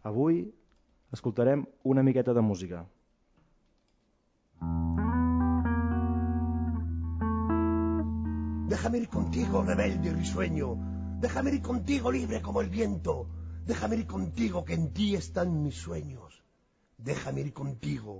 Avui escoltarem una miqueta de música. Déjame ir contigo, rebelde y risueño. Déjame ir contigo, libre como el viento. Déjame ir contigo, que en ti están mis sueños. Déjame ir contigo.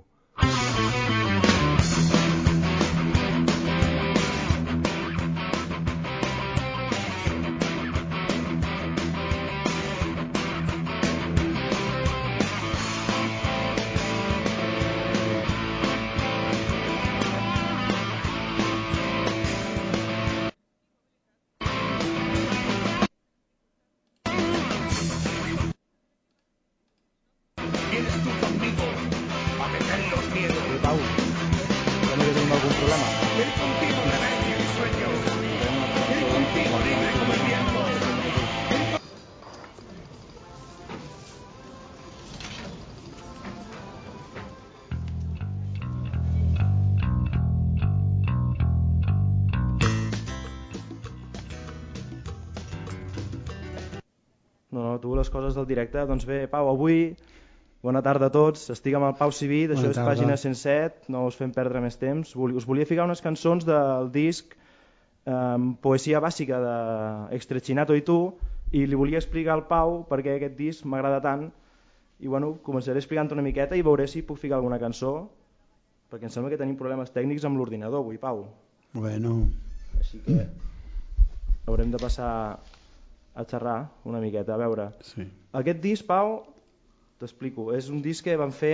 No, tu les coses del directe. Doncs bé, Pau, avui, bona tarda a tots, estic amb el Pau Civit, això és pàgina 107, no us fem perdre més temps. Us volia ficar unes cançons del disc Poesia Bàsica d'Extrechinato i tu, i li volia explicar al Pau perquè aquest disc m'agrada tant, i bueno, començaré explicant una miqueta i veuré si puc ficar alguna cançó, perquè em sembla que tenim problemes tècnics amb l'ordinador avui, Pau. Bueno. Així que haurem de passar a xerrar una miqueta, a veure. Sí. Aquest disc, Pau, t'explico, és un disc que van fer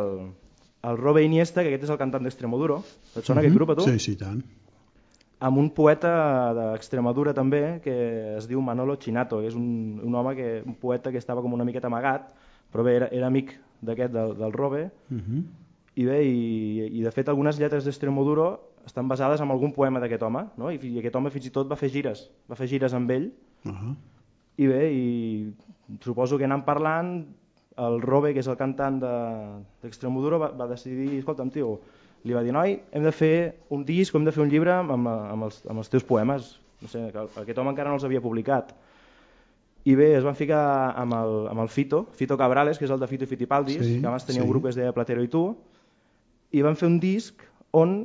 el Robe Iniesta, que aquest és el cantant d'Extremoduro. Et sona aquest grup a tu? Sí, sí, tant. Amb un poeta d'Extremadura també, que es diu Manolo Chinato, que és un home, un poeta que estava com una miqueta amagat, però bé, era amic d'aquest, del Robe, i bé, i de fet algunes lletres d'Extremoduro estan basades en algun poema d'aquest home, no? I aquest home fins i tot va fer gires amb ell, i bé, i suposo que anant parlant, el Robe, que és el cantant d'Extremoduro, va decidir, escolta'm, tio, li va dir, noi, hem de fer un disc, hem de fer un llibre amb els teus poemes. No sé, aquest home encara no els havia publicat. I bé, es van ficar amb el Fito Cabrales, que és el de Fito i Fitipaldis, que abans tenia un grup que es deia Platero i tu, i van fer un disc on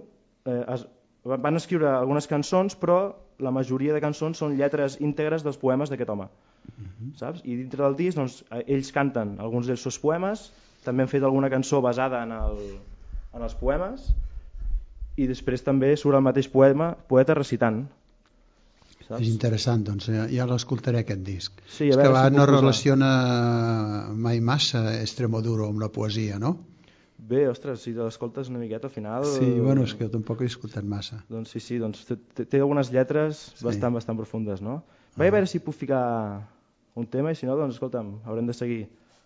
van escriure algunes cançons, però la majoria de cançons són lletres íntegres dels poemes d'aquest home. Saps? I dintre del disc doncs, ells canten alguns dels seus poemes, també han fet alguna cançó basada en els poemes, i després també surt el mateix poeta recitant. Saps? És interessant, doncs ja l'escoltaré aquest disc. Sí, és que no relaciona mai massa Extremoduro amb la poesia, no? Bé, ostres, si l'escoltes una miqueta al final... Sí, bueno, és que tampoc he escoltat massa. Doncs sí, doncs té algunes lletres bastant profundes, no? Vaig a veure si puc ficar un tema i si no, doncs escolta'm, haurem de seguir.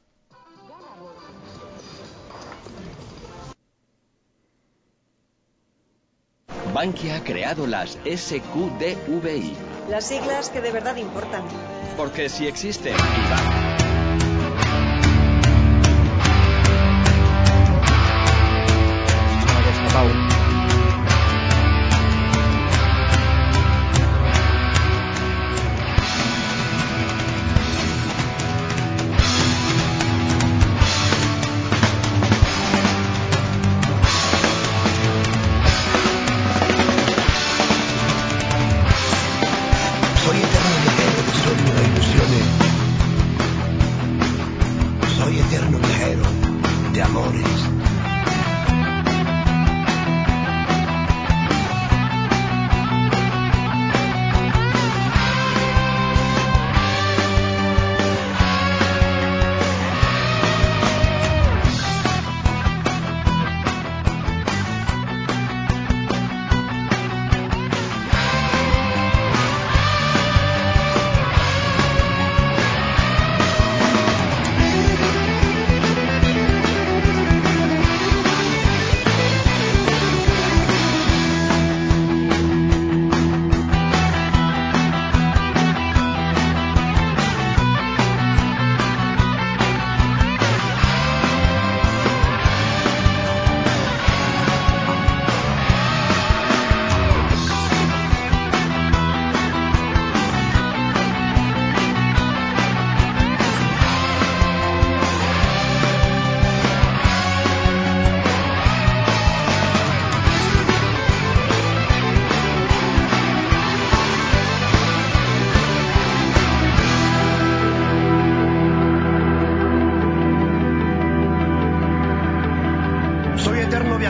Bankia ha creado las SQDVI. Las siglas que de verdad importan. Porque si existe IVA.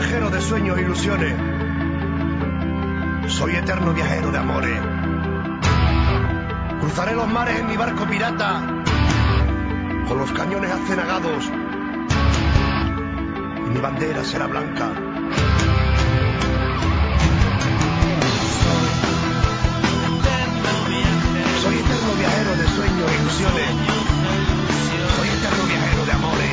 viajero de sueños e ilusiones. Soy eterno viajero de amores. Cruzaré los mares en mi barco pirata, con los cañones acenagados, y mi bandera será blanca. Soy eterno viajero de sueños e ilusiones. Soy eterno viajero de amores.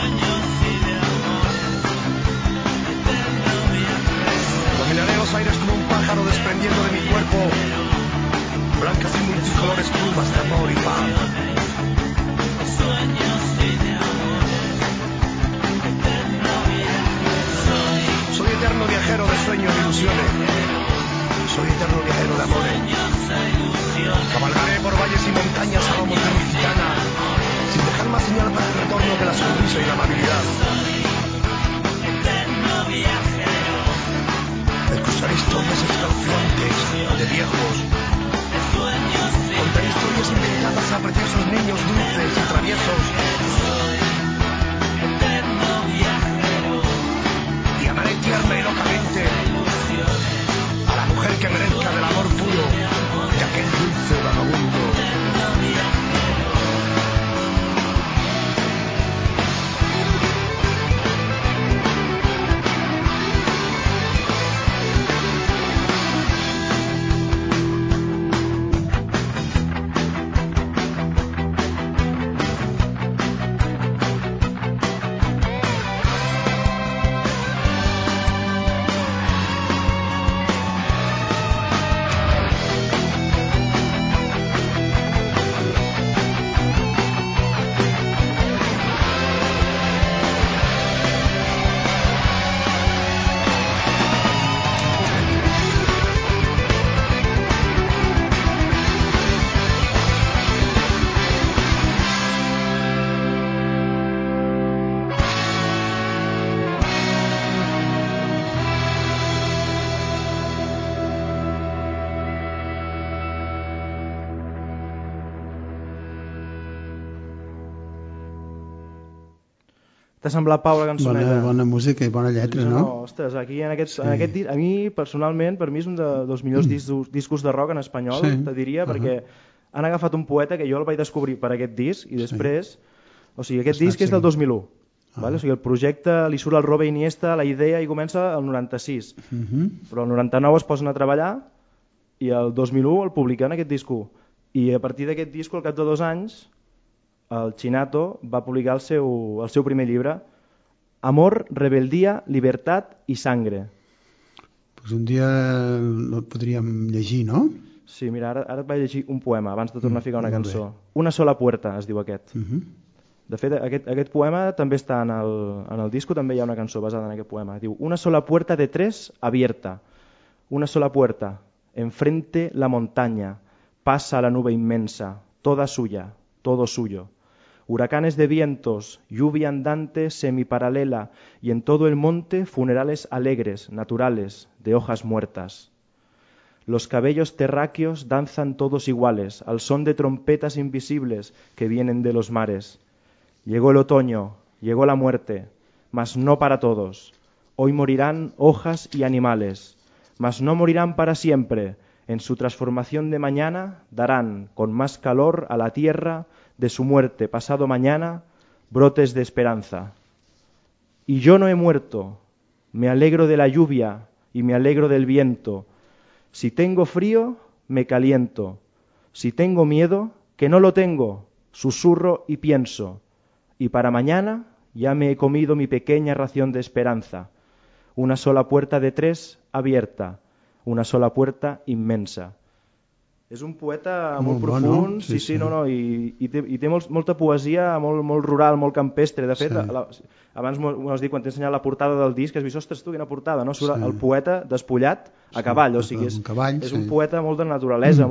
Dominaré los aires como un pájaro desprendiendo de mi cuerpo blancas y multicolores plumas de amor y paz. Soy eterno viajero de sueños e ilusiones. Soy eterno viajero de amores. Cabalgaré por valles y montañas a lomos de mi gitana, sin dejar más señal para el retorno que la sonrisa y la amabilidad. El cruzar historias escalofriantes de viejos. Contaré historias inventadas a preciosos niños dulces y traviesos. Y amaré tierna y locamente a la mujer que merezca del amor puro de aquel dulce vagabundo. T'ha semblat, Pau, la cançoneta? Bona música i bona lletra, no? Ostres, aquí en aquest disc, a mi personalment, per mi és un dels millors discos de rock en espanyol, te diria, perquè han agafat un poeta que jo el vaig descobrir per aquest disc i després, o sigui, aquest disc és del 2001, vale? O sigui, el projecte li surt al Robe Iniesta, la idea i comença el 96, però el 99 es posen a treballar i el 2001 el publiquen aquest disco, i a partir d'aquest disco, al cap de 2 anys, el Chinato va publicar el seu primer llibre, Amor, Rebeldia, Libertat i Sangre. Pues un dia el podríem llegir, no? Sí, mira, ara et vaig llegir un poema abans de tornar a ficar una cançó. Una sola puerta es diu aquest. De fet, aquest poema també està en el disco, també hi ha una cançó basada en aquest poema. Diu, una sola puerta de 3 abierta, una sola puerta, enfrente la montaña, pasa la nube inmensa, toda suya, todo suyo. Huracanes de vientos, lluvia andante semiparalela y en todo el monte funerales alegres, naturales, de hojas muertas. Los cabellos terráqueos danzan todos iguales, al son de trompetas invisibles que vienen de los mares. Llegó el otoño, llegó la muerte, mas no para todos. Hoy morirán hojas y animales, mas no morirán para siempre. En su transformación de mañana darán con más calor a la tierra de su muerte pasado mañana brotes de esperanza. Y yo no he muerto, me alegro de la lluvia y me alegro del viento. Si tengo frío, me caliento. Si tengo miedo, que no lo tengo, susurro y pienso. Y para mañana ya me he comido mi pequeña ración de esperanza. Una sola puerta de 3 abierta, una sola puerta inmensa. És un poeta molt profund, i té molta poesia, molt rural, molt campestre. De fet, abans m'ho has dit quan t'he ensenyat la portada del disc, has vist, ostres, tu, quina portada, no? Surt el poeta despullat a cavall, o sigui, és un poeta molt de naturalesa,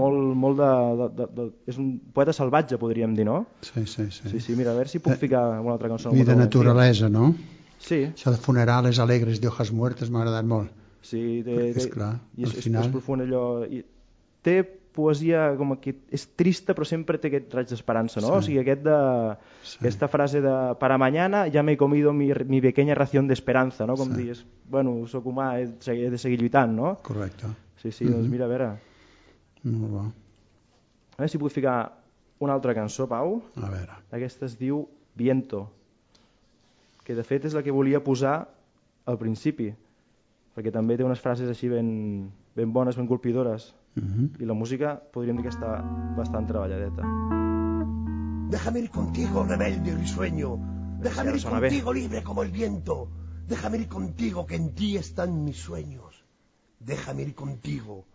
és un poeta salvatge, podríem dir, no? Sí, mira, a veure si puc ficar una altra cançó. I de naturalesa, no? Sí. Això de funerales alegres de hojas muertes m'ha agradat molt. Sí, és clar, al final... és profund allò. Té poesia com que és trista però sempre té aquest raig d'esperança, no? Sí. O sigui, aquesta frase de para mañana ya me he comido mi pequeña ración de esperanza, no? Com dius, bueno, soc humà, he de seguir lluitant, no? Correcte. Sí, doncs mira, a veure. Molt bo. A veure si puc ficar una altra cançó, Pau. A veure. Aquesta es diu Viento, que de fet és la que volia posar al principi, perquè també té unes frases així ben bones, ben colpidores, i la música podríem dir que està bastant treballadeta. Déjame ir contigo, rebelde y risueño. Déjame ir Suena contigo, libre como el viento. Déjame ir contigo, que en ti están mis sueños. Déjame ir contigo.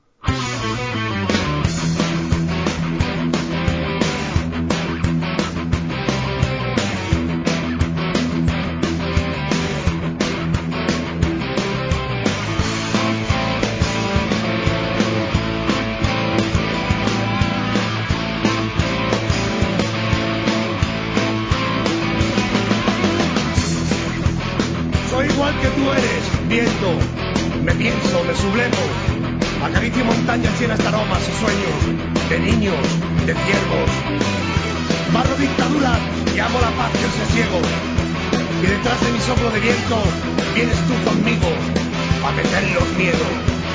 Soy igual que tú eres, viento. Me pienso, me sublevo. Acaricio montañas llenas de aromas y sueños, de niños, de ciervos. Barro dictaduras y amo la paz y el sosiego. Y detrás de mi soplo de viento vienes tú conmigo a meter los miedos.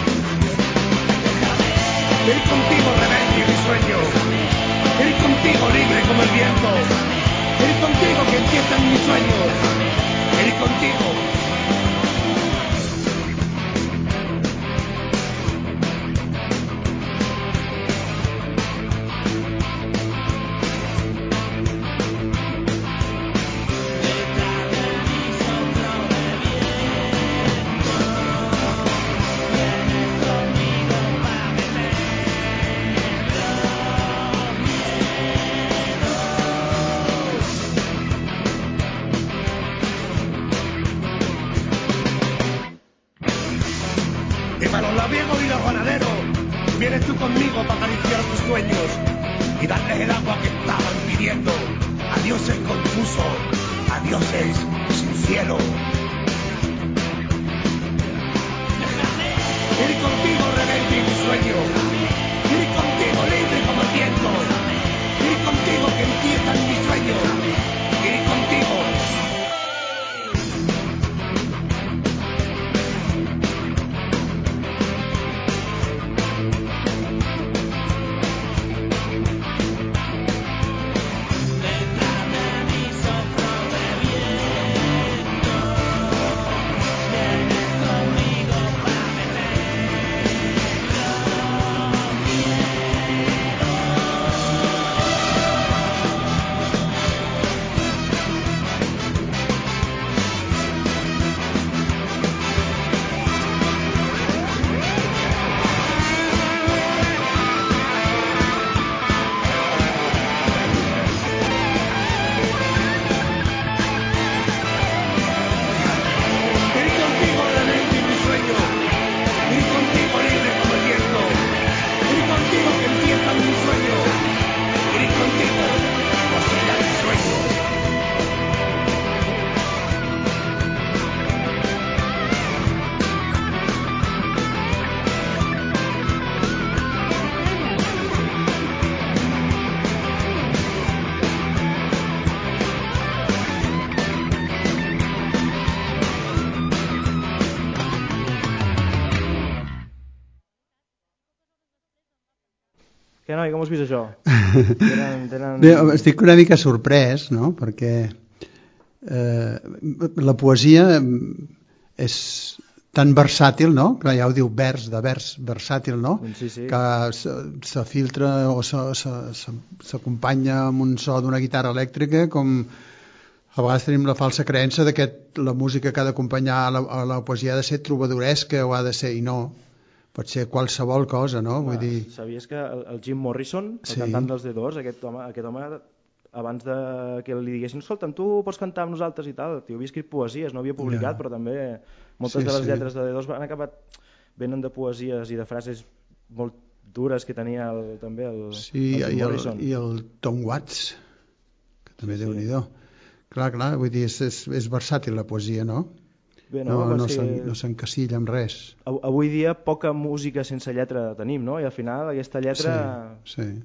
Ir contigo rebelde y risueño. Ir contigo libre como el viento. Ir contigo que empiezan mis sueños. Ir contigo. Y para los labriegos y los ganaderos, vienes tú conmigo para acariciar tus sueños y darles el agua que estaban pidiendo a dioses confusos, a dioses sin cielo. Ir contigo rebelde y mi sueño, ir contigo libre como el viento, ir contigo que empiezan mis sueños, ir contigo. Què, noi, com has vist això? Bé, estic una mica sorprès, no? Perquè la poesia és tan versàtil, no? Clar, ja ho diu vers, de vers versàtil, no? Sí. Que se filtra o s'acompanya amb un so d'una guitarra elèctrica, com a vegades tenim la falsa creença de que la música que ha d'acompanyar a la poesia ha de ser trobadoresca o ha de ser, i no, pot ser qualsevol cosa, no? Vull dir... Sabies que el Jim Morrison, el cantant dels The Doors, aquest home abans de que li diguessin escolta'm, tu pots cantar amb nosaltres i tal, tio, havia escrit poesies, no havia publicat, però també moltes de les lletres de The Doors han acabat venen de poesies i de frases molt dures que tenia també el Jim Morrison. I el Tom Watts, que també Déu-n'hi-do. Clar, vull dir, és versàtil la poesia, no? Bé, no s'encasilla amb res. Avui dia poca música sense lletra tenim, no? I al final aquesta lletra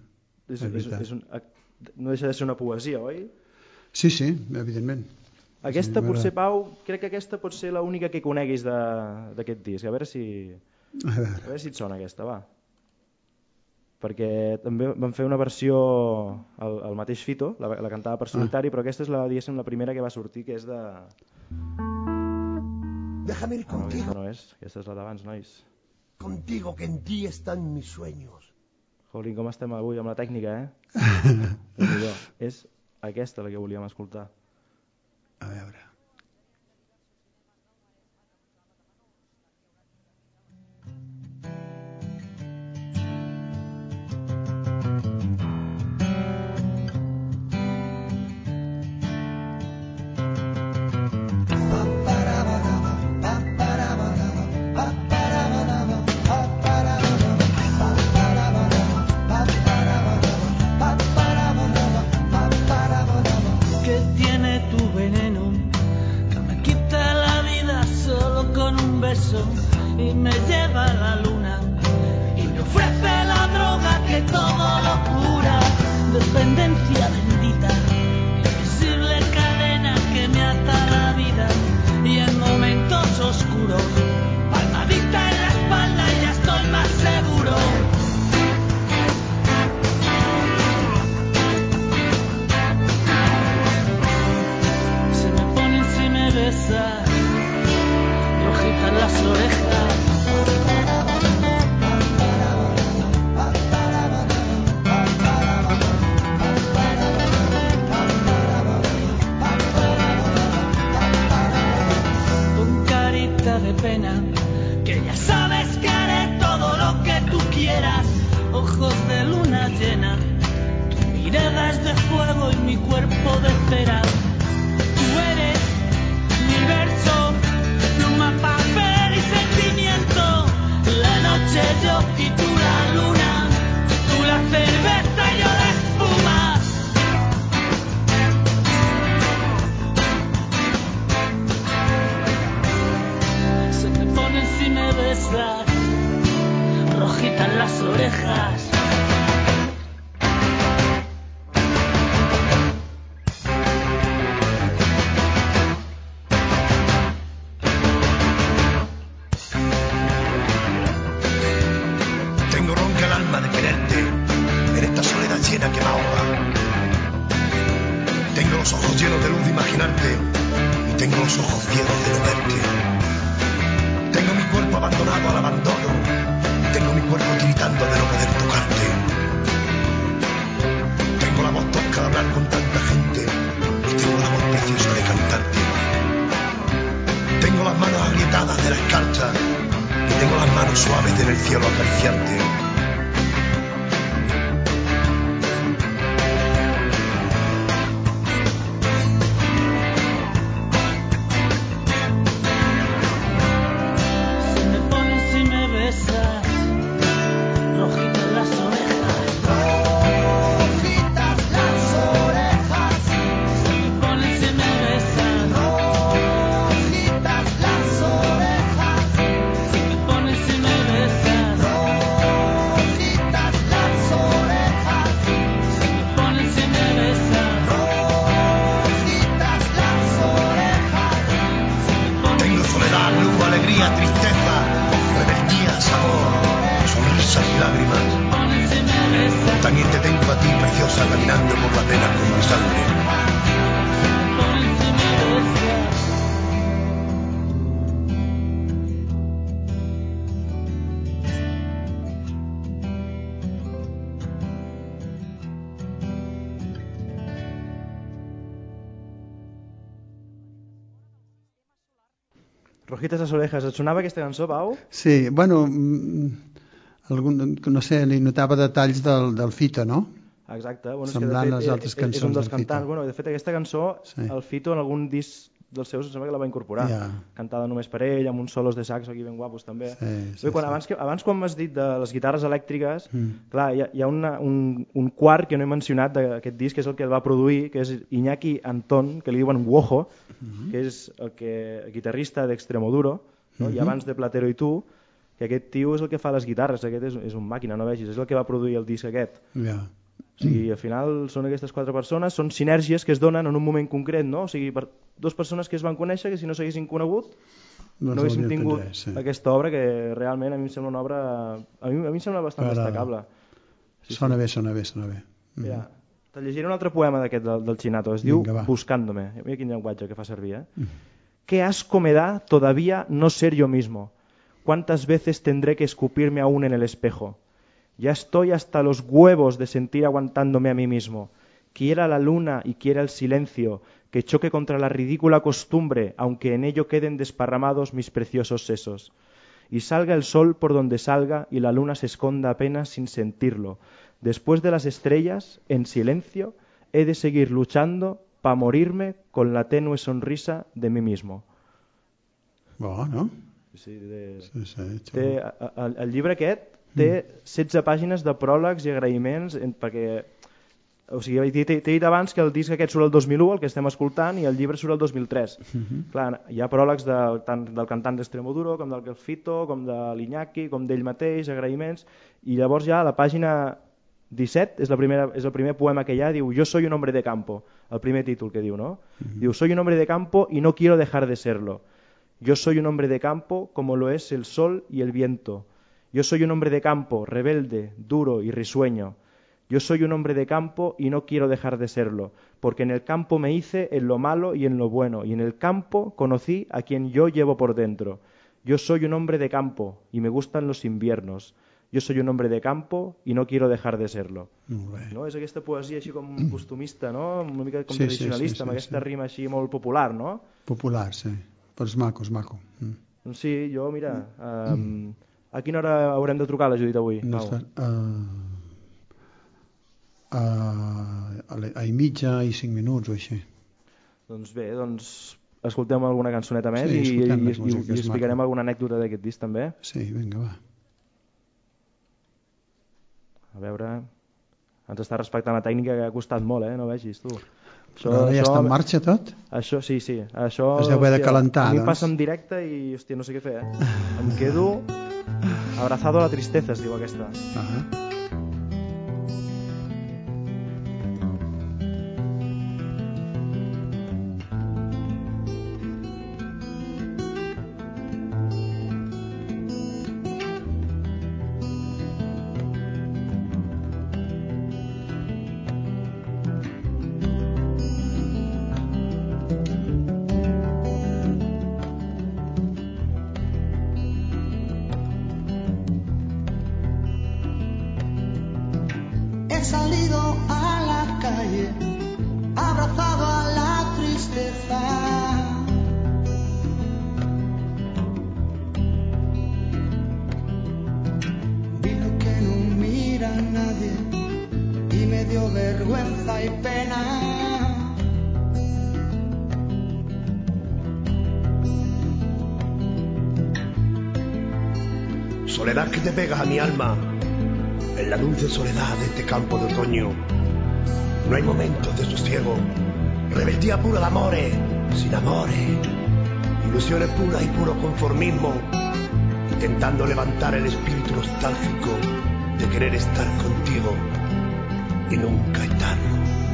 no deixa de ser una poesia, oi? Sí, evidentment. Aquesta potser, Pau, crec que aquesta pot ser l'única que coneguis d'aquest disc. A veure si et sona aquesta, va. Perquè també van fer una versió el mateix Fito, la cantava per solitari, però aquesta és la primera que va sortir, que és de... Déjame ir contigo. No és, aquesta és la d'abans, nois. Contigo, que en ti están mis sueños. Jolín, com estem avui amb la tècnica, És aquesta la que volíem escoltar. A veure... y me lleva a la luna y me ofrece la droga que todo lo cura, dependencia bendita, invisible cadena que me ata a la vida y en momentos oscuros, palmadita en la espalda y ya estoy más seguro. Se me ponen si me besas rojitas las orejas, con carita de pena, que ya sabes que haré todo lo que tú quieras, ojos de luna llena, tu mirada es de fuego y mi cuerpo de cera, tú eres mi verso, pluma, papel y sentimiento, la noche yo y tú la luna, tú la cerveza y yo la espuma. Se me ponen si me besas, rojitas las orejas. llena que me ahoga. Tengo los ojos llenos de luz de imaginarte y tengo los ojos ciegos de no verte. Tengo mi cuerpo abandonado al abandono y tengo mi cuerpo tiritando de no poder tocarte. Tengo la voz tosca de hablar con tanta gente y tengo la voz preciosa de cantarte. Tengo las manos agrietadas de la escarcha y tengo las manos suaves de en el cielo acariciarte. Rojitas las orejas. Et sonava aquesta cançó, Pau? Sí, bueno, no sé, li notava detalls del Fito, no? Exacte. Bueno, semblant a les altres cançons és un dels del Fito. cantants. Bueno, de fet, aquesta cançó, sí. El Fito en algun disc dels seus em sembla que la va incorporar, cantada només per ell, amb uns solos de saxo aquí ben guapos també. Abans quan m'has dit de les guitarres elèctriques, clar, hi ha un quart que no he mencionat d'aquest disc, que és el que el va produir, que és Iñaki Antón, que li diuen Wojo, que és el guitarrista d'Extremoduro, no? I abans de Platero i tu, que aquest tio és el que fa les guitarres, aquest és un màquina, no vegis, és el que va produir el disc aquest. O sigui, al final són aquestes 4 persones, són sinergies que es donen en un moment concret, no? O sigui, per 2 persones que es van conèixer, que si no s'haguessin conegut no haguéssim tingut aquesta obra, que realment a mi em sembla una obra, a mi em sembla bastant destacable. Sona bé. Mira, te llegiré un altre poema d'aquest del Chinato, es diu Buscándome. Mira quin llenguatge que fa servir, Qué asco me da todavía no ser yo mismo. ¿Cuántas veces tendré que escupirme aún en el espejo? Ya estoy hasta los huevos de sentir aguantándome a mí mismo. Quiera la luna y quiera el silencio, que choque contra la ridícula costumbre, aunque en ello queden desparramados mis preciosos sesos. Y salga el sol por donde salga y la luna se esconda apenas sin sentirlo. Después de las estrellas, en silencio, he de seguir luchando para morirme con la tenue sonrisa de mí mismo. Bueno. Sí, el llibre aquest té 16 pàgines de pròlegs i agraïments, perquè o sigui, t'he dit abans que el disc aquest surt el 2001, el que estem escoltant, i el llibre surt el 2003. Clar, hi ha pròlegs tant del cantant d'Extremoduro com del Fito, com de l'Iñaki, com d'ell mateix, agraïments, i llavors ja a la pàgina 17 és el primer poema que hi ha, diu Yo soy un hombre de campo, el primer títol que diu, no? Diu, soy un hombre de campo y no quiero dejar de serlo. Yo soy un hombre de campo como lo es el sol y el viento. Yo soy un hombre de campo, rebelde, duro y risueño. Yo soy un hombre de campo y no quiero dejar de serlo, porque en el campo me hice en lo malo y en lo bueno, y en el campo conocí a quien yo llevo por dentro. Yo soy un hombre de campo y me gustan los inviernos. Yo soy un hombre de campo y no quiero dejar de serlo. No? És aquesta poesia així com costumista, no? Una mica com tradicionalista, amb aquesta rima així molt popular, no? Popular, sí. Però és maco, és maco. Sí, jo, mira, a quina hora haurem de trucar a la Judit avui? A i mitja i 5 minuts o així. Doncs bé, escoltem alguna cançoneta més i explicarem alguna anècdota d'aquest disc també. Sí, vinga, va. A veure, ens està respectant la tècnica que ha costat molt, no vegis tu. Però ara ja està en marxa tot? Això, sí. Això, es deu haver de calentar, a mi passa en directe i, hòstia, no sé què fer, Em quedo abrazado a la tristeza, es diu aquesta. He salido a la calle, abrazado a la tristeza. Vi lo que no mira a nadie y me dio vergüenza y pena. Soledad que te pegas a mi alma en la dulce soledad de este campo de otoño. No hay momentos de sosiego, rebeldía pura de amores, sin amores, ilusiones puras y puro conformismo, intentando levantar el espíritu nostálgico de querer estar contigo y nunca estarlo.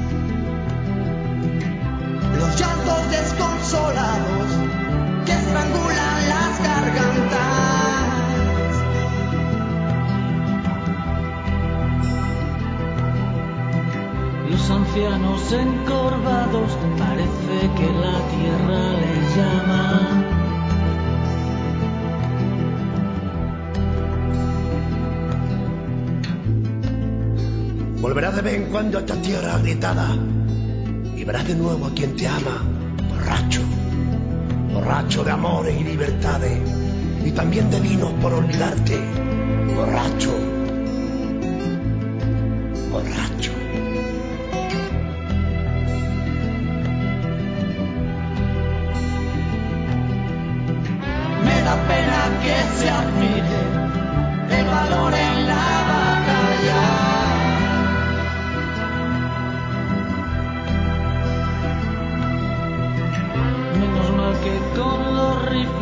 Los llantos desconsolados que estrangulan las gargantas. Los ancianos encorvados, parece que la tierra les llama. Volverás de vez en cuando a esta tierra agrietada y verás de nuevo a quien te ama, borracho, borracho de amores y libertades, y también de vinos por olvidarte, borracho, borracho.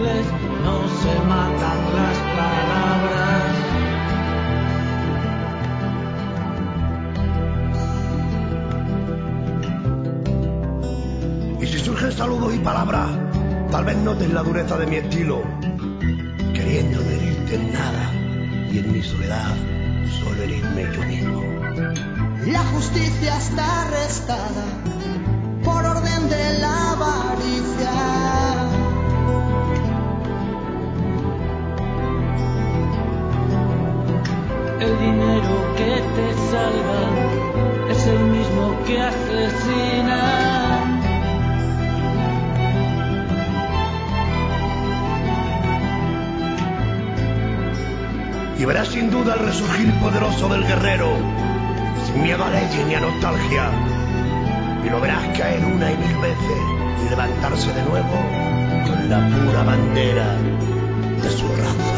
rifles no se matan las palabras. Y si surgen saludos y palabras, tal vez notes la dureza de mi estilo, queriendo no herirte en nada, y en mi soledad solo herirme yo mismo. La justicia está arrestada por orden de la avaricia. El dinero que te salva es el mismo que asesina. Y verás sin duda el resurgir poderoso del guerrero, sin miedo a leyes ni a nostalgia. Y lo verás caer una y mil veces y levantarse de nuevo con la pura bandera de su raza.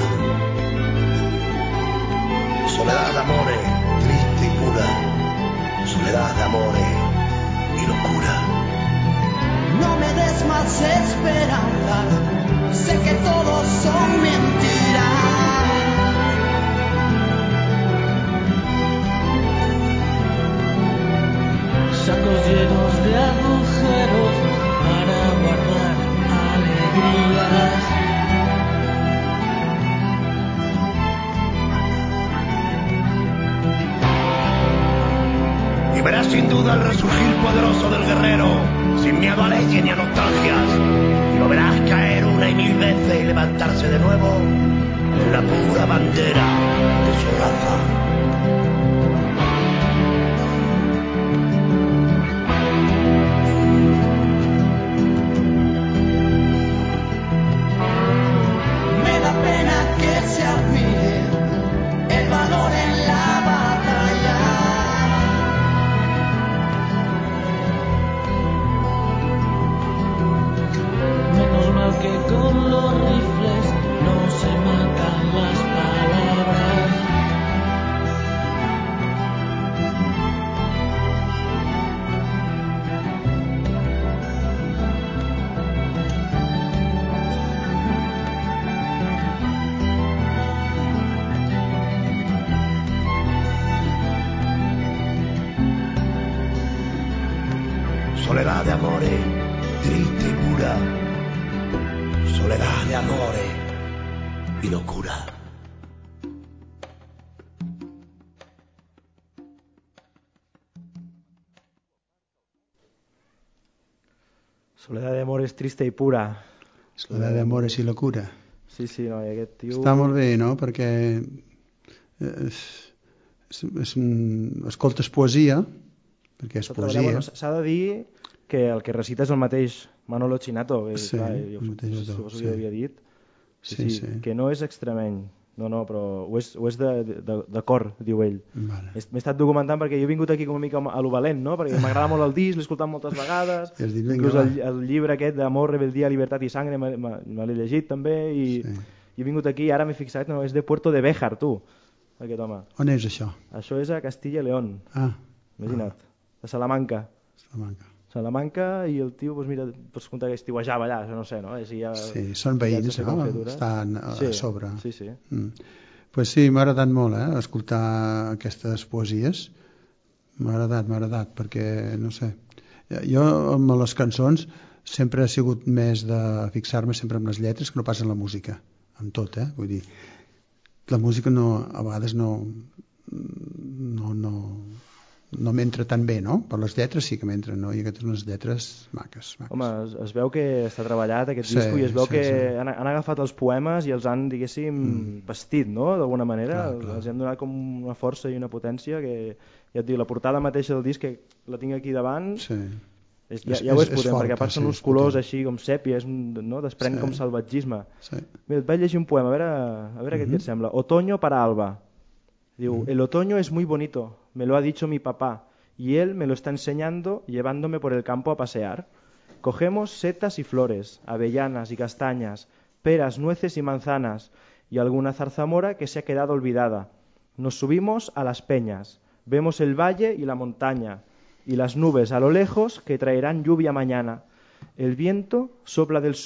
Soledad de amores, triste y pura. Soledad de amores y locura. No me des más esperanza, sé que todos son mentiras. Sacos llenos de agujeros para guardar alegrías. Y verás sin duda el resurgir poderoso del guerrero, sin miedo a leyes ni a nostalgias. Y lo verás caer una y mil veces y levantarse de nuevo con la pura bandera de su raza. Soledad de amores, triste y pura. Soledad de amores y locura. Soledad de amores triste i pura. Soledad de amores i locura. Sí, sí, no, i aquest tio... Està molt bé, no? Perquè escoltes poesia, perquè és poesia. Bueno, s'ha de dir que el que recita és el mateix Manolo Chinato, que sí, clar, jo us ho havia dit, sí, que no és extremeny, no, però ho és de cor, diu ell. Vale. M'he estat documentant perquè jo he vingut aquí com una mica a lo valent, no? Perquè m'agrada molt el disc, l'he escoltat moltes vegades, inclús el llibre aquest d'Amor, Rebeldia, Libertat i Sangre me l'he llegit també, i he vingut aquí i ara m'he fixat, no, és de Puerto de Béjar, tu, aquest home. On és això? Això és a Castilla y León, imagina't, de Salamanca. Salamanca, i el tio, doncs mira, pots comptar que estiuejava allà, això no sé, no? Sí, són veïns, no? Estan a sobre. Sí. Pues sí, m'ha agradat molt, escoltar aquestes poesies. M'ha agradat, perquè, no sé, jo amb les cançons sempre he sigut més de fixar-me sempre en les lletres que no pas en la música, amb tot, vull dir, la música a vegades no m'entra tan bé, no? Per les lletres sí que m'entren, no? I aquestes unes lletres maques. Home, es veu que està treballat aquest disco i es veu que han agafat els poemes i els han, diguéssim, vestit, no? D'alguna manera, els han donat com una força i una potència que, ja et dic, la portada mateixa del disc, que la tinc aquí davant, ja ho és potent, perquè a part són uns colors així com sèpia, no? Desprèn com salvatgisme. Mira, et vaig llegir un poema, a veure què et sembla. Otoño para Alba. Diu, el otoño es muy bonito, me lo ha dicho mi papá, y él me lo está enseñando llevándome por el campo a pasear. Cogemos setas y flores, avellanas y castañas, peras, nueces y manzanas, y alguna zarzamora que se ha quedado olvidada. Nos subimos a las peñas, vemos el valle y la montaña, y las nubes a lo lejos que traerán lluvia mañana. El viento sopla del sur,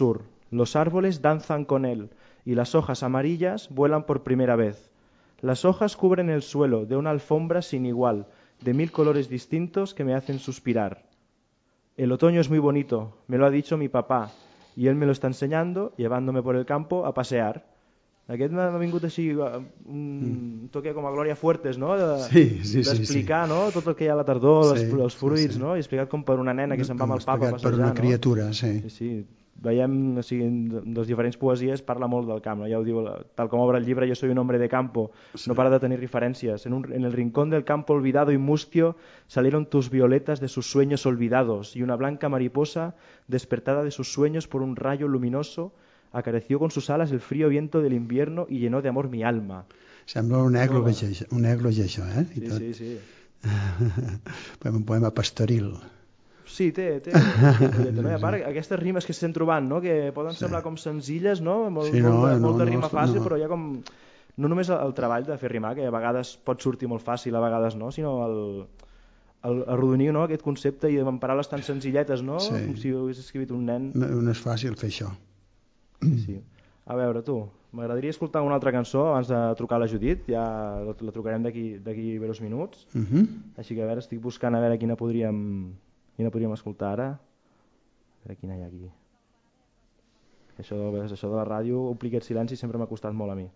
Los árboles danzan con él y las hojas amarillas vuelan por primera vez. Las hojas cubren el suelo de una alfombra sin igual, de 1000 colores distintos que me hacen suspirar. El otoño es muy bonito, me lo ha dicho mi papá, y él me lo está enseñando, llevándome por el campo a pasear. Aquest m'ha vingut així un toque com a Glòria Fuertes, no? D'explicar, no? Tot el que hi ha a la tardor, els fruits, no? I explicat com per una nena que se'n va amb el papa a passejar, per una criatura, sí. Veiem, o sigui, en les diferents poesies parla molt del camp, no? Ja ho diu, tal com obre el llibre, yo soy un hombre de campo, no para de tenir referències. En el rincón del campo olvidado y mustio salieron tus violetas de sus sueños olvidados y una blanca mariposa despertada de sus sueños por un rayo luminoso acarició con sus alas el frío viento del invierno y llenó de amor mi alma. Sembla un ègloge això, eh? Sí. Un poema pastoril. Sí, té no? I a part, aquestes rimes que s'estan trobant, no? Que poden semblar com senzilles, no? Molta rima fàcil, però hi ha com... No només el treball de fer rimar, que a vegades pot sortir molt fàcil, a vegades no, sinó el arrodonir, no? Aquest concepte i amb paraules tan senzilletes, no? Sí. Com si ho hagués escrit un nen. No és fàcil fer això. Sí. A veure, tu, m'agradaria escoltar una altra cançó abans de trucar a la Judit, ja la trucarem d'aquí breus minuts, així que a veure, estic buscant a veure quina podríem escoltar ara. A veure quina hi ha aquí. Això de la ràdio, omplir aquest silenci sempre m'ha costat molt a mi.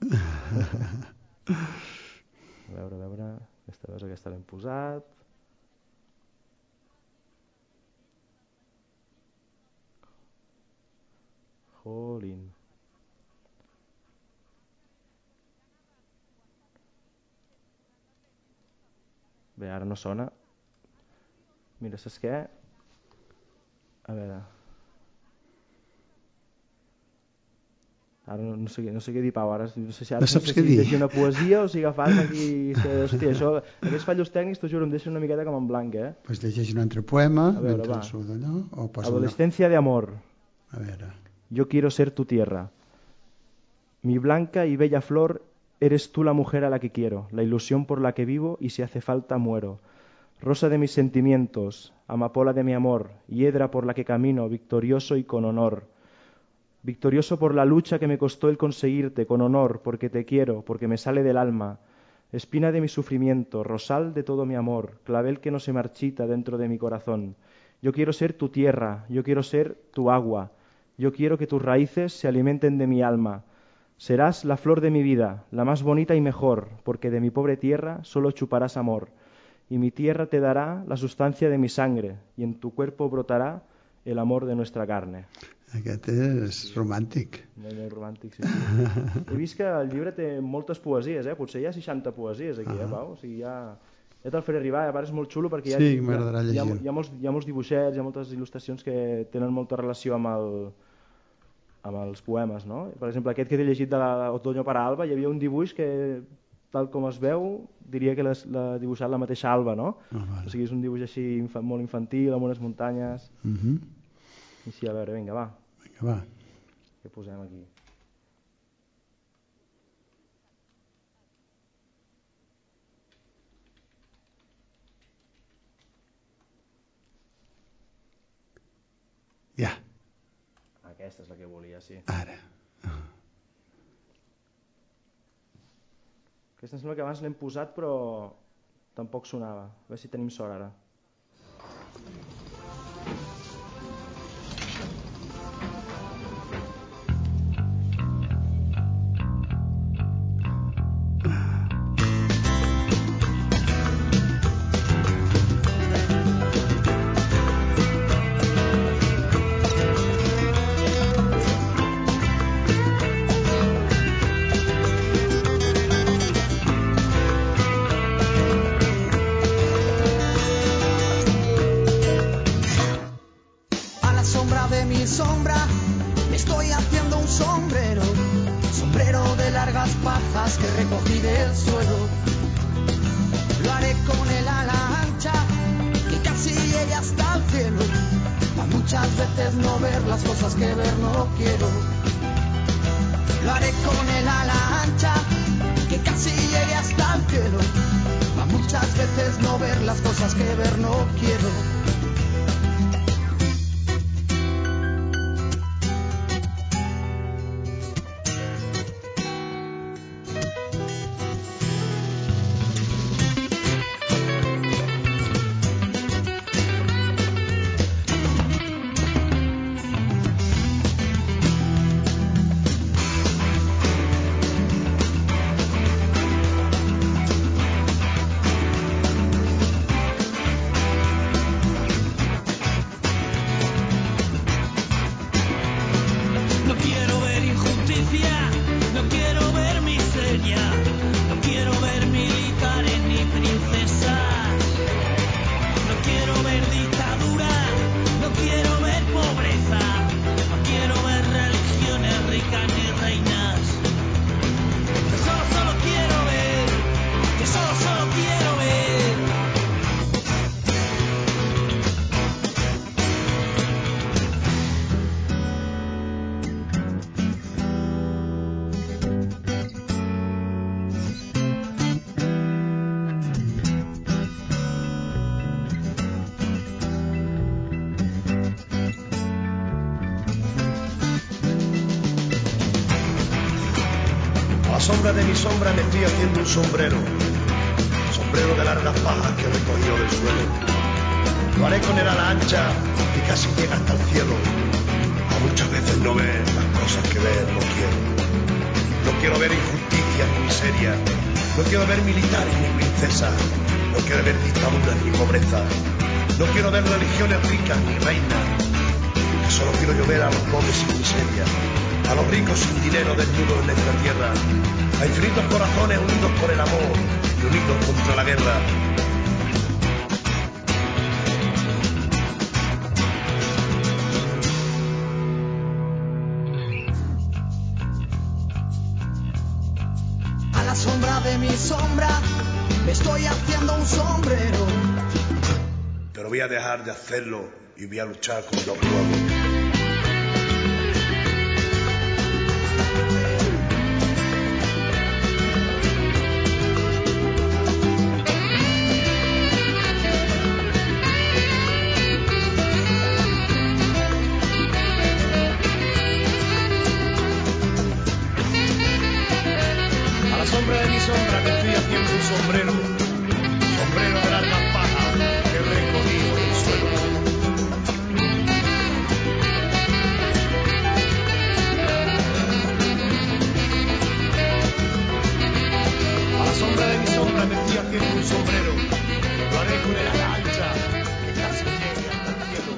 A veure, aquesta l'hem posat. Jolín. Bé, ara no sona. Mira, saps què? A veure... Ara no sé què dir, Pau, ara no sé si llegir una poesia o si agafar-me aquí... Hòstia, això, aquests fallos tècnics, t'ho juro, em deixen una miqueta com en blanc, eh? Pues llegeix un altre poema, a veure, va. Adolescencia de amor. A veure... Yo quiero ser tu tierra. Mi blanca y bella flor, eres tú la mujer a la que quiero, la ilusión por la que vivo y si hace falta muero. Rosa de mis sentimientos, amapola de mi amor, hiedra por la que camino, victorioso y con honor. Victorioso por la lucha que me costó el conseguirte, con honor, porque te quiero, porque me sale del alma. Espina de mi sufrimiento, rosal de todo mi amor, clavel que no se marchita dentro de mi corazón. Yo quiero ser tu tierra, yo quiero ser tu agua. Yo quiero que tus raíces se alimenten de mi alma. Serás la flor de mi vida, la más bonita y mejor, porque de mi pobre tierra solo chuparás amor. Y mi tierra te dará la sustancia de mi sangre, y en tu cuerpo brotará el amor de nuestra carne. Aquest és romàntic. Molt romàntic, sí. He vist que el llibre té moltes poesies, potser hi ha 60 poesies aquí, Pau? O sigui, ja te'l faré arribar, a part és molt xulo perquè sí, m'agradarà llegir. Hi ha molts dibuixets, hi ha moltes il·lustracions que tenen molta relació amb els poemes, no? Per exemple, aquest que he llegit de l'Otoño para Alba, hi havia un dibuix que, tal com es veu, diria que l'ha dibuixat la mateixa Alba, no? Vale. O sigui, és un dibuix així molt infantil, amb unes muntanyes... I sí, a veure, vinga, va. Què posem aquí? Ja. Aquesta és la que volia, sí. Ara. Aquesta em sembla que abans l'hem posat, però tampoc sonava. A veure si tenim sort ara. No quiero ver injusticia, no quiero ver miseria, no quiero ver militares ni princesas, no quiero ver dictadura, no quiero ver pobreza, no quiero ver religiones ricas ni reinas. Que solo quiero ver, que solo quiero ver. A la sombra de mi sombra me estoy haciendo un sombrero de largas pajas que he recogido del suelo. Lo haré con el ala ancha y casi llega hasta el cielo. A muchas veces no ver las cosas que ver no quiero. No quiero ver injusticia ni miseria, no quiero ver militares ni princesas, no quiero ver dictaduras ni pobreza, no quiero ver religiones ricas ni reinas. Que solo quiero yo ver a los pobres sin miseria, a los ricos sin dinero desnudos en esta tierra, a infinitos corazones unidos por el amor y unidos contra la guerra. A la sombra de mi sombra me estoy haciendo un sombrero. Pero voy a dejar de hacerlo y voy a luchar con los nuevos. Sombra de mi sombra me estoy haciendo un sombrero de largas pajas que he recogido del suelo. A la sombra de mi sombra me estoy haciendo un sombrero, lo haré con el ala ancha que casi llegue hasta el cielo.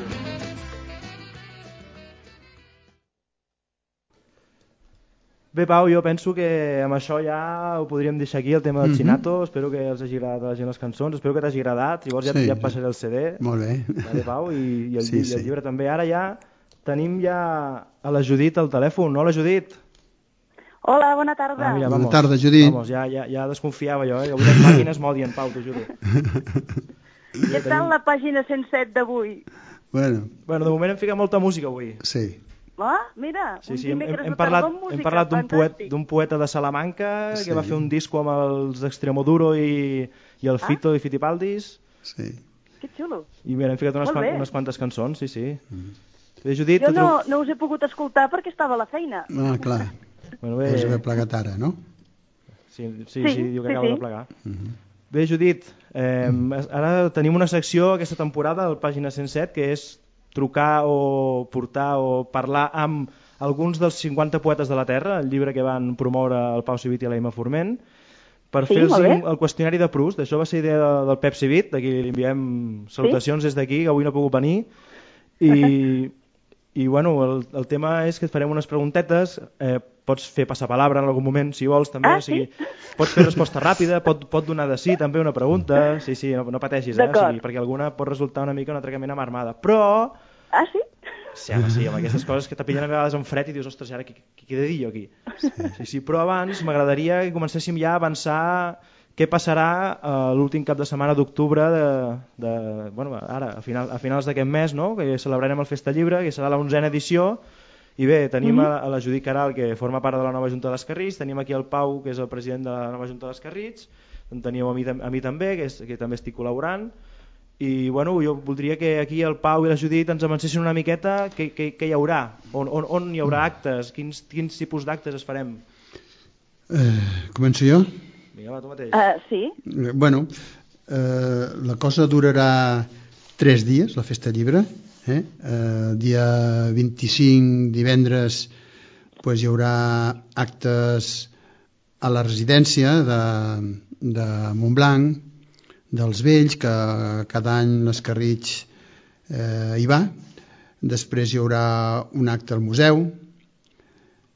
Bé, Pau, jo penso que amb això ja ho podríem deixar aquí, el tema del Chinato. Espero que els hagi agradat a la gent les cançons, espero que t'hagi agradat, llavors ja et passaré el CD. Molt bé. Vale, Pau, i el llibre també. Ara ja tenim ja a la Judit al telèfon. Hola, Judit. Hola, bona tarda. Mira, bona tarda, Judit. Vamos, ja desconfiava jo, que avui les màquines m'odien, Pau, t'ho juro. Què tal la pàgina 107 d'avui? Bueno, de moment hem ficat molta música avui. Sí. Ah, mira, sí, hem parlat d'un poeta de Salamanca que va fer un disco amb els Extremoduro i el Fito i Fitipaldis. Sí. Que xulo. I mira, hem ficat unes quantes cançons, sí. Bé, Judit, jo no us he pogut escoltar perquè estava a la feina. Ah, clar. Bueno, bé. Us haver plegat ara, no? Sí, diu que acaba de plegar. Bé, Judit, ara tenim una secció aquesta temporada al pàgina 107 que és trucar o portar o parlar amb alguns dels 50 poetes de la Terra, el llibre que van promoure el Pau Civit i l'Aima Forment, per fer-los el qüestionari de Proust. Això va ser idea del Pep Civit, a qui li enviem salutacions des d'aquí, que avui no ha pogut venir. I bueno, el tema és que et farem unes preguntetes, pots fer passapalabra en algun moment, si vols, també. O sigui, pots fer resposta ràpida, pot donar de sí també una pregunta, no pateixis, perquè alguna pot resultar una mica una tracament amarmada. Però... Ah, sí? Sí, amb aquestes coses que t'apillen a vegades en fred i dius, ostres, ara què he de dir jo aquí? Sí, però abans m'agradaria que comencéssim ja a avançar què passarà l'últim cap de setmana d'octubre ara, a finals d'aquest mes, no? Que celebrarem el Festa Llibre, que serà la 11a edició. I bé, tenim a la Judit Caral, que forma part de la nova Junta d'Escarrits, tenim aquí el Pau, que és el president de la nova Junta d'Escarrits, en teníeu a mi també, que també estic col·laborant, i bueno, jo voldria que aquí el Pau i la Judit ens avancessin una miqueta què hi haurà, on hi haurà actes, quins tipus d'actes es farem. Començo jo? Vinga, va, tu mateix. Sí. Bueno, la cosa durarà 3 dies, la Festa Llibre. Dia 25, divendres, hi haurà actes a la residència de Montblanc, dels vells, que cada any l'Escarritx hi va. Després hi haurà un acte al museu,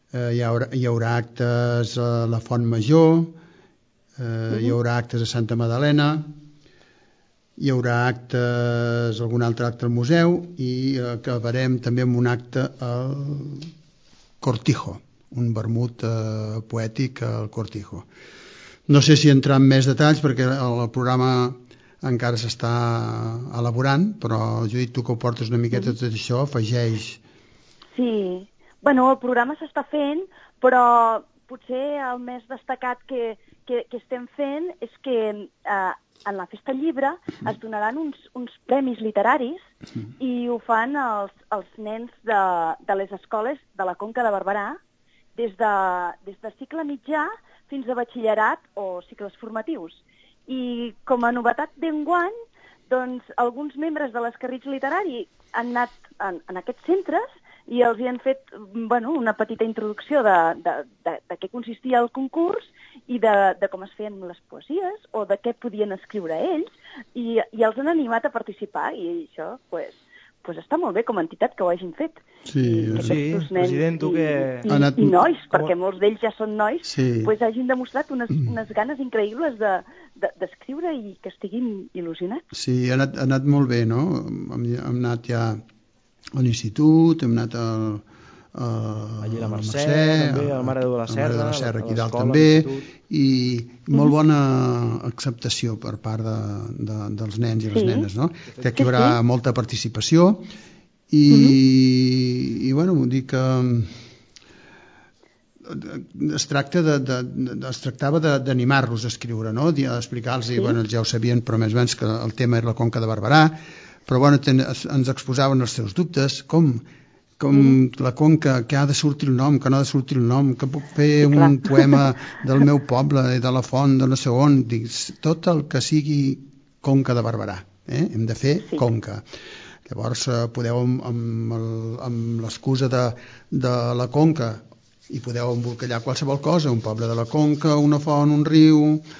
hi haurà actes a la Font Major, hi haurà actes a Santa Magdalena, hi haurà actes, algun altre acte al museu i acabarem també amb un acte al Cortijo, un vermut poètic al Cortijo. No sé si entrar en més detalls perquè el programa encara s'està elaborant, però Judit, tu que ho portes una miqueta tot això, afegeix. Sí, bueno, el programa s'està fent, però potser el més destacat que estem fent és que en la Festa Llibre es donaran uns premis literaris i ho fan els nens de les escoles de la Conca de Barberà des de cicle mitjà fins a batxillerat o cicles formatius. I com a novetat d'enguany, doncs alguns membres de l'Escarritx Literari han anat en aquests centres i els hi han fet una petita introducció de què consistia el concurs i de com es feien les poesies o de què podien escriure ells i els han animat a participar i això pues està molt bé com a entitat que ho hagin fet. Sí, president, tu que... I nois, perquè molts d'ells ja són nois, pues hagin demostrat unes ganes increïbles d'escriure i que estiguin il·lusionats. Sí, ha anat molt bé, no? Hem anat ja a l'institut, hem anat allí a la Mercè, també, al Mare de la Serra, aquí dalt també, i molt bona acceptació per part dels nens i les nenes, no? Crec que hi haurà molta participació i bueno, vull dir que es tractava d'animar-los a escriure, no? D'explicar-los, bueno, ells ja ho sabien, però més o menys que el tema era la Conca de Barberà, però bueno, ens exposaven els seus dubtes, com la Conca, que ha de sortir el nom, que no ha de sortir el nom, que puc fer un poema del meu poble, de la font, de no sé on, dic, tot el que sigui Conca de Barberà, hem de fer Conca. Llavors podeu, amb l'excusa de la Conca, i podeu embolcallar qualsevol cosa, un poble de la Conca, una font, un riu,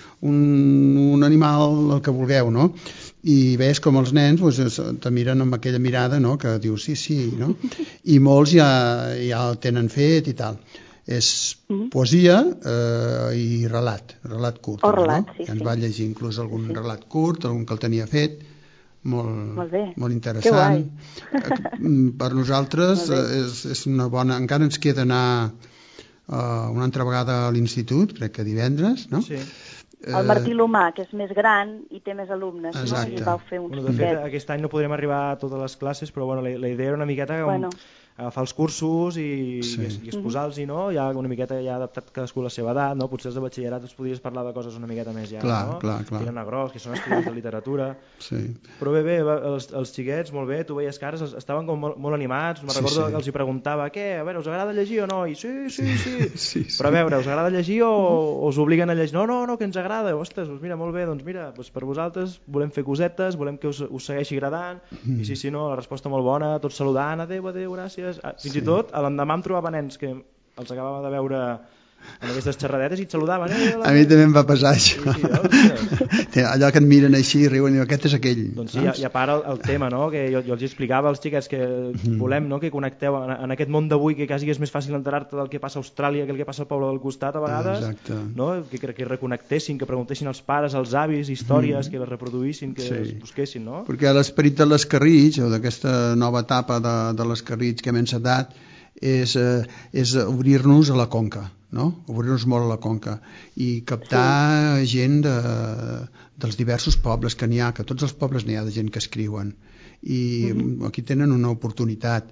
un animal, el que vulgueu, no? I veus com els nens te miren amb aquella mirada, no? Que dius sí, no? I molts ja el tenen fet i tal. És poesia i relat curt. O relat, no? Ens va llegir inclús algun relat curt, algun que el tenia fet, molt interessant. Per nosaltres és una bona... Encara ens queda anar una altra vegada a l'institut, crec que divendres, no? Sí. El Martí Lomà, que és més gran i té més alumnes, exacte. No? I vau fer de fet, aquest any no podrem arribar a totes les classes, però la idea era una miqueta agafar els cursos i exposar-los, no? Ja una miqueta ja adaptat cadascú a la seva edat, no? Potser els de batxillerat es podries parlar de coses una miqueta més ja, no? Tiren a gros, que són estudiants de literatura. Sí. Però bé, els xiquets, molt bé, tu veies cares, estaven com molt animats, me'n recordo que els hi preguntava, què, a veure, us agrada llegir o no? I sí. Però a veure, us agrada llegir o us obliguen a llegir? No, que ens agrada, ostres, mira, molt bé, doncs mira, per vosaltres volem fer cosetes, volem que us segueixi agradant, i sí, no, la resposta molt bona, tots saludant, adeu, gràcies. Fins i tot, l'endemà em trobava nens que els acabava de veure en aquestes xerradetes i et saludaven. A mi també em va passar això. Allò que et miren així i riuen i aquest és aquell. Doncs sí, i a part el tema, no? Que jo els explicava als xiquets que volem, no? Que connecteu en aquest món d'avui, que quasi és més fàcil enterar-te del que passa a Austràlia que el que passa al poble del costat a vegades. Exacte. No? Que reconnectessin, que preguntessin als pares, als avis, històries, que les reproduïssin, que les busquessin, no? Perquè l'esperit de l'Escarritx, o d'aquesta nova etapa de l'Escarritx que hem encetat, és obrir-nos a la Conca, no? Obrir-nos molt a la Conca i captar gent dels diversos pobles que n'hi ha, que tots els pobles n'hi ha de gent que escriuen i aquí tenen una oportunitat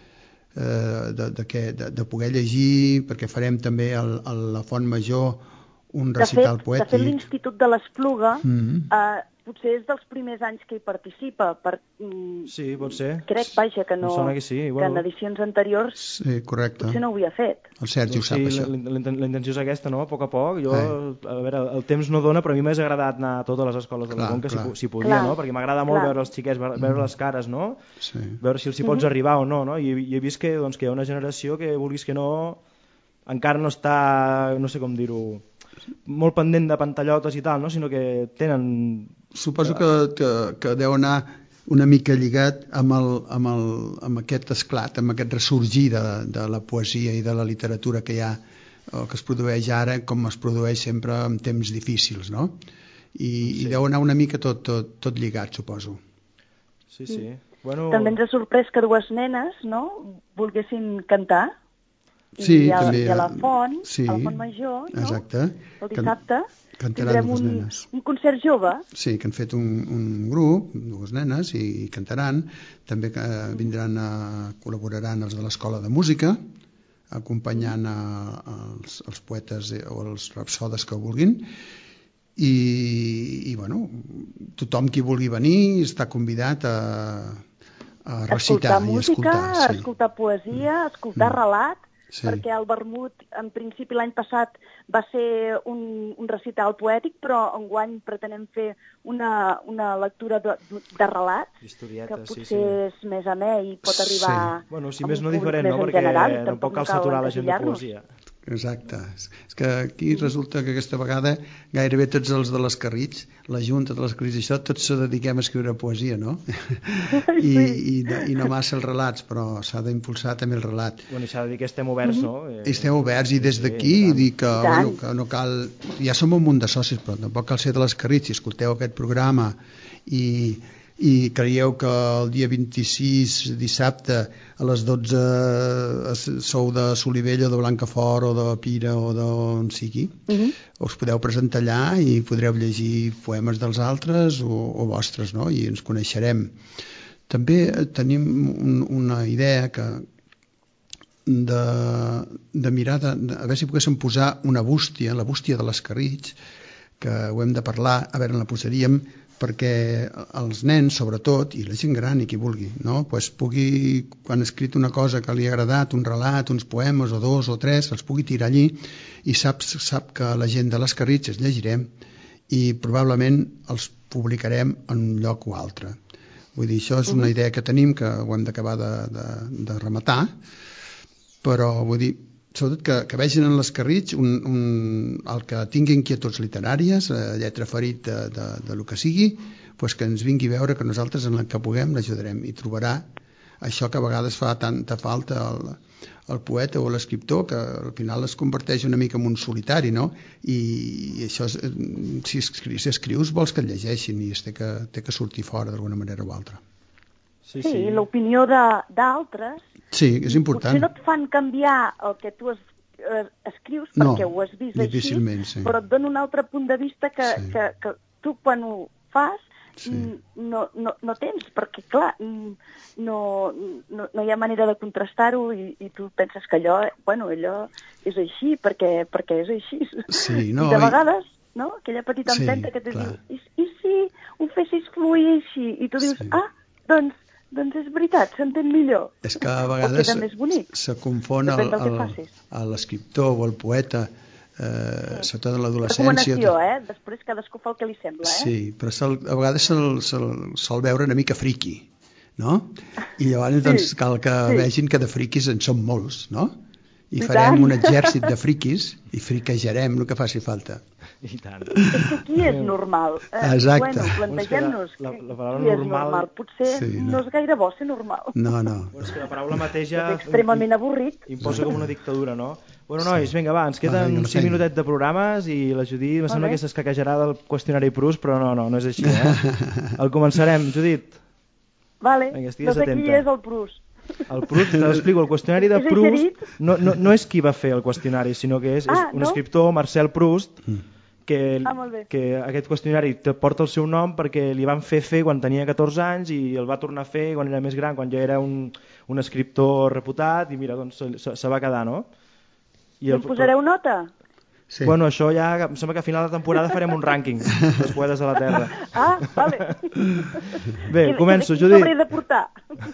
de poder llegir, perquè farem també a la Font Major un recital poètic. De fet, l'Institut de l'Espluga potser és dels primers anys que hi participa. Sí, pot ser. Crec, vaja, que no, que sí. Que en edicions anteriors potser no ho havia fet. El Sergi ho sap, això. La intenció és aquesta, no? A poc a poc. Jo, a veure, el temps no dona, però a mi m'hagués agradat anar a totes les escoles de la Conca, si podia, no? Perquè m'agrada molt veure els xiquets, veure les cares, no? Veure si els hi pots arribar o no, no? I he vist que hi ha una generació que, vulguis que no, encara no està, no sé com dir-ho, molt pendent de pantallotes i tal, no? Sinó que tenen... Suposo que deu anar una mica lligat amb aquest esclat, amb aquest ressorgir de la poesia i de la literatura que hi ha, o que es produeix ara, com es produeix sempre en temps difícils, no? I deu anar una mica tot lligat, suposo. Sí. Bueno... També ens ha sorprès que dues nenes, no?, volguessin cantar. Sí, també. I a la Font, sí, a la Font Major, no? Exacte. El dissabte Cantaran dues nenes. Un concert jove. Sí, que han fet un grup, dues nenes, i cantaran. També vindran col·laboraran els de l'Escola de Música, acompanyant els poetes o els rapsodes que vulguin. I bueno, tothom qui vulgui venir està convidat a recitar música, i escoltar. Sí. Escoltar poesia, escoltar relat, sí. Perquè el vermut, en principi l'any passat, va ser un recital poètic, però enguany pretenem fer una lectura de relat, que potser és més amè i pot arribar bueno, si més no diferent, no? Perquè tampoc cal saturar la gent de poesia. Exacte. És que aquí resulta que aquesta vegada gairebé tots els de l'Escarritx, la Junta de l'Escarritx i això, tots se dediquem a escriure poesia, no? I no massa els relats, però s'ha d'impulsar també el relat. Bueno, i s'ha de dir que estem oberts, no? Estem oberts i des d'aquí dir que, bueno, que no cal... Ja som un munt de socis, però tampoc cal ser de l'Escarritx. Si escolteu aquest programa i creieu que el dia 26, dissabte, a les 12 sou de Solivella o de Blancafort o de Pira o d'on sigui, us podeu presentar allà i podreu llegir poemes dels altres o vostres, no? I ens coneixerem. També tenim una idea de mirar, a veure si poguéssim posar una bústia, la bústia de l'Escarritx, que ho hem de parlar, a veure, la posaríem perquè els nens, sobretot, i la gent gran i qui vulgui, no? Pues pugui, quan ha escrit una cosa que li ha agradat, un relat, uns poemes o 2 o 3, els pugui tirar allí i sap que la gent de l'Escarritx els llegirem i probablement els publicarem en un lloc o altre. Vull dir, això és una idea que tenim, que ho hem d'acabar de rematar, però vull dir, sobretot que vegin en l'Escarritx el que tingui inquietuds literàries, lletra ferit de lo que sigui, pues que ens vingui a veure que nosaltres en el que puguem l'ajudarem i trobarà això que a vegades fa tanta falta al poeta o a l'escriptor, que al final es converteix una mica en un solitari, no? I això, si escrius vols que et llegeixin i té que sortir fora d'alguna manera o altra. Sí, l'opinió d'altres. Sí, és important. Potser no et fan canviar el que tu escrius perquè ho has vist així, sí. Però et dona un altre punt de vista que tu quan ho fas no tens, perquè clar, no hi ha manera de contrastar-ho i tu penses que allò és així perquè és així. Sí, I de vegades, no? Aquella petita empenta que te diu, i si ho fessis fluir així? I tu dius, doncs és veritat, s'entén millor. És que a vegades se confon l'escriptor o el poeta, sobretot en l'adolescència. Recomanació, després cadascú fa el que li sembla. Sí, però a vegades se'l sol veure una mica friqui, no? I llavors doncs, cal que vegin que de friquis en som molts, no? I farem un exèrcit de friquis i friquejarem el que faci falta. I tant. És que qui és normal? Exacte. Plantegem-nos la paraula qui és normal. Potser no és gaire bo ser normal. No. És que la paraula mateixa és extremament avorrit. Imposa com una dictadura, no? Bueno, nois, vinga, va, ens queden 5 minutets de programes i la Judit em sembla que s'escaquejarà del qüestionari Proust, però no és així, El començarem, Judit. Vale, no sé qui és el Proust. El Proust, te l'explico, el qüestionari de Proust no és qui va fer el qüestionari, sinó que és un escriptor, Marcel Proust, que aquest qüestionari porta el seu nom perquè li van fer quan tenia 14 anys i el va tornar a fer quan era més gran, quan ja era un escriptor reputat i mira, doncs se va quedar, no? I em posareu nota? Sí. Bueno, això ja, em sembla que a final de temporada farem un rànquing dels poetes de la Terra. Vale. Bé, començo, Judit. Què de portar?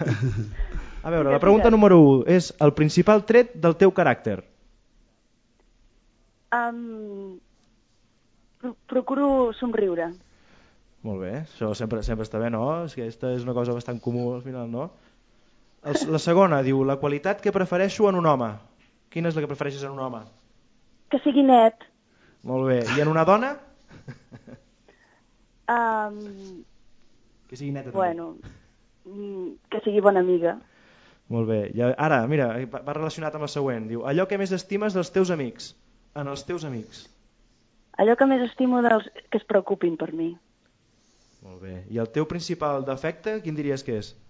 A veure, la pregunta número 1 és el principal tret del teu caràcter. Procuro somriure. Molt bé, això sempre està bé, no? És que aquesta és una cosa bastant comú al final, no? La segona diu, la qualitat que prefereixo en un home. Quina és la que prefereixes en un home? Que sigui net. Molt bé, i en una dona? Que sigui neta també. Bueno, que sigui bona amiga. Molt bé. I ara, mira, va relacionat amb la següent. Diu, allò que més estimes dels teus amics. En els teus amics. Allò que més estimo dels que es preocupin per mi. Molt bé. I el teu principal defecte, quin diries que és?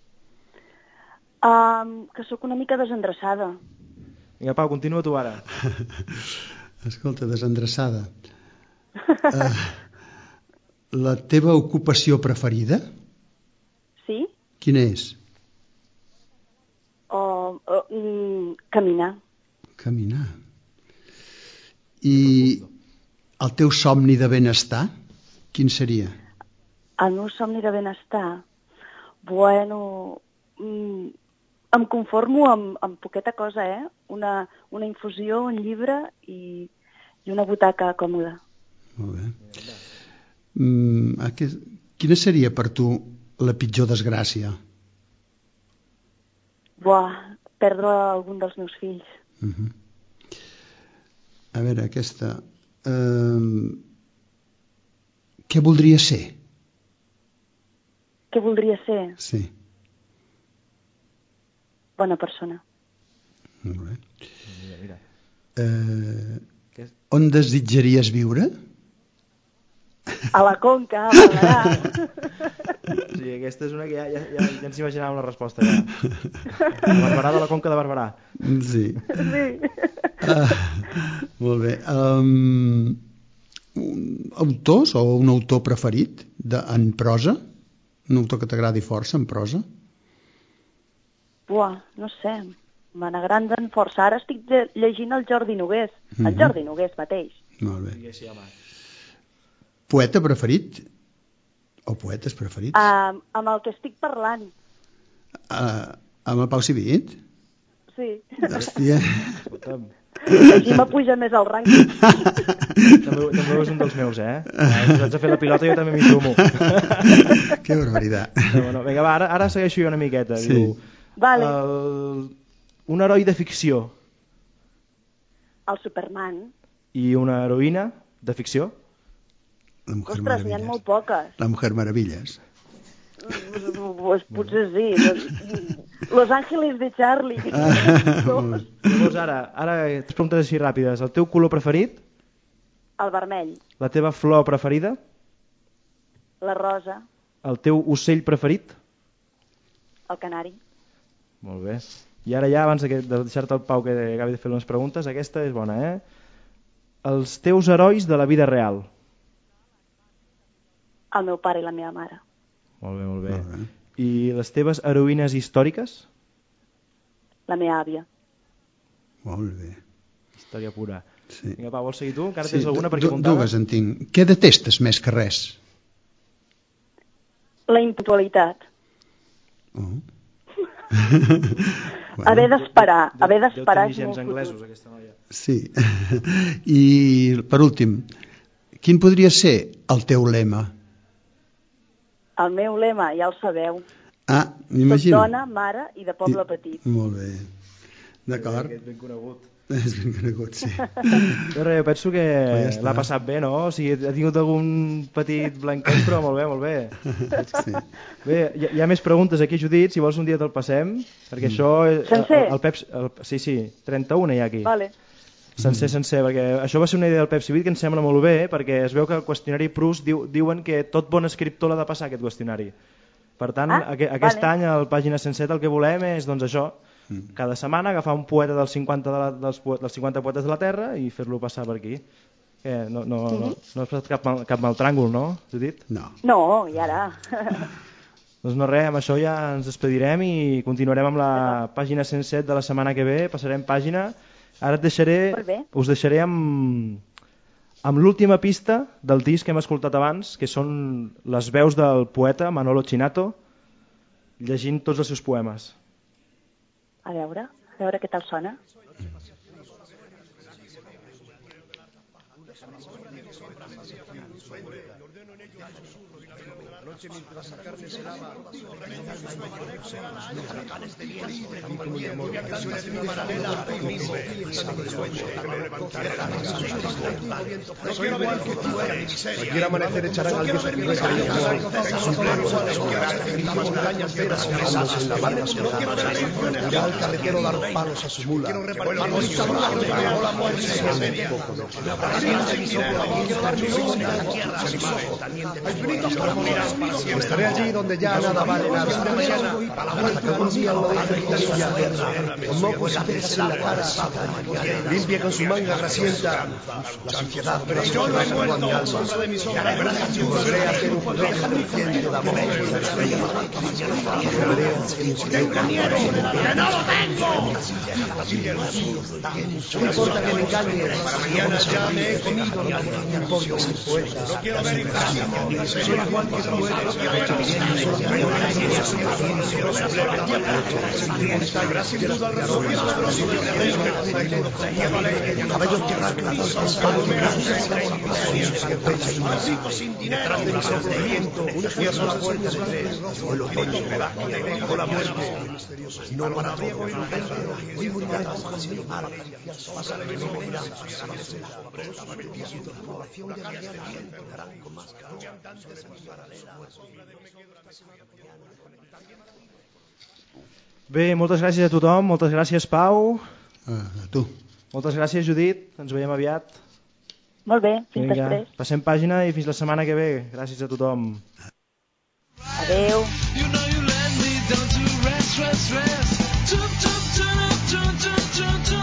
Que sóc una mica desendreçada. Vinga, Pau, continua tu ara. Escolta, desendreçada. La teva ocupació preferida? Sí? Quina és? Caminar. Caminar. I el teu somni de benestar? Quin seria? El meu somni de benestar? Bueno, em conformo amb poqueta cosa, Una infusió, un llibre i una butaca còmoda. Molt bé. Quina seria per tu la pitjor desgràcia? Perdre algun dels meus fills. A veure, aquesta... Què voldria ser? Què voldria ser? Sí. Bona persona. Molt bé. Mira. On desitjaries viure? A la Conca, a Barberà. Sí, aquesta és una que ja ens imaginàvem la resposta. Ja. A Barberà, de la Conca de Barberà. Sí. Sí. Molt bé. Autors o un autor preferit en prosa? Un autor que t'agradi força en prosa? No sé, me n'agraden força. Ara estic llegint el Jordi Nogués, el Jordi Nogués mateix. Molt bé. Poeta preferit? O poetes preferits? Amb el que estic parlant. Amb el Pau Civit? Sí. Hòstia. Així m'apuja més el rànquing. També és un dels meus, Si vaig a fer la pilota jo també m'hi sumo. Que barbaritat. Bueno, vinga, va, ara segueixo jo una miqueta. Sí. Diu, vale. Un heroi de ficció. El Superman. I una heroïna de ficció? La Mujer Ostres, Maravillas. n'hi ha molt poques. La Mujer Maravillas. Pues potser sí. Los Ángeles de Charlie. Llavors ara tres preguntes així ràpides. El teu color preferit? El vermell. La teva flor preferida? La rosa. El teu ocell preferit? El canari. Molt bé. I ara ja, abans de deixar-te el Pau que acabi de fer unes preguntes, aquesta és bona, Els teus herois de la vida real? El meu pare i la meva mare. Molt bé, molt bé. I les teves heroïnes històriques? La meva àvia. Molt bé. Història pura. Sí. Vinga, Pau, vols seguir tu? Encara tens alguna per aquí apuntada? Dues en tinc. Què detestes més que res? La impuntualitat. Oh. Haver d'esperar. Haver d'esperar és gens molt anglesos, fotut. aquesta noia. Sí. I per últim, quin podria ser el teu lema? El meu lema, ja el sabeu. M'imagino. Soc dona, mare i de poble petit. Molt bé. D'acord. És ben conegut. És ben conegut, sí. Jo penso que l'ha passat bé, no? O sigui, ha tingut algun petit blanquet, però molt bé. Sí. Bé, hi ha més preguntes aquí, Judit, si vols un dia te'l passem, perquè això... Sencer? Sí, 31 hi ha aquí. Vale. Sencer, perquè això va ser una idea del Pep Civit que em sembla molt bé, perquè es veu que el qüestionari Proust diuen que tot bon escriptor l'ha de passar aquest qüestionari. Per tant, aquest any a la pàgina 107 el que volem és doncs això, cada setmana agafar un poeta dels 50 poetes de la Terra i fer-lo passar per aquí. No has passat cap mal tràngol, no, Judit? No, i ara... Doncs no res, amb això ja ens despedirem i continuarem amb la pàgina 107 de la setmana que ve, passarem pàgina. Ara us deixaré amb l'última pista del disc que hem escoltat abans, que són les veus del poeta Manolo Chinato llegint tots els seus poemes. A veure què tal sona. Noche mientras la carne se lava, cualquier amanecer echarán al dios montañas veras en la barra irá al carretero dar palos a su mula estaré allí donde ya nada vale nada hasta que un día lo deje con mocos y peces en la cara limpia con su manga grasienta la suciedad pero yo lo he muerto a mi alma volveré a ser un juguete reluciente de amor ¡que no lo tengo! No importa que me engañe mañana ya me he comido no importa ser poeta no quiero ver imagen soy igual que tú eres sin duda el retorno cabellos que arrancan sin dinero de mi sufrimiento cierro la puerta de tres o el otoño o la muerte no lo labriego inocente hoy morirán hojas en el mar pásale que no morirán población de mañana tocarán con más calor Bé, moltes gràcies a tothom, moltes gràcies Pau. A tu. Moltes gràcies Judit, ens veiem aviat. Molt bé, fins Vinga, després. passem pàgina i fins la setmana que ve. Gràcies a tothom. Adeu. You know you let me down to rest.